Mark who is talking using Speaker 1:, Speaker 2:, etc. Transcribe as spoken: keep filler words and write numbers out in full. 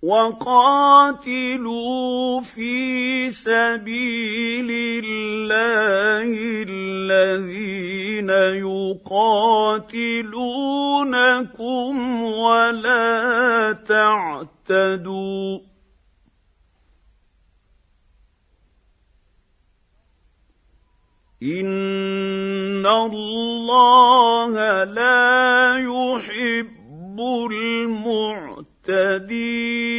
Speaker 1: وقاتلوا في سبيل الله الذين يقاتلونكم ولا تعتدوا إن الله لا يحب المعتدين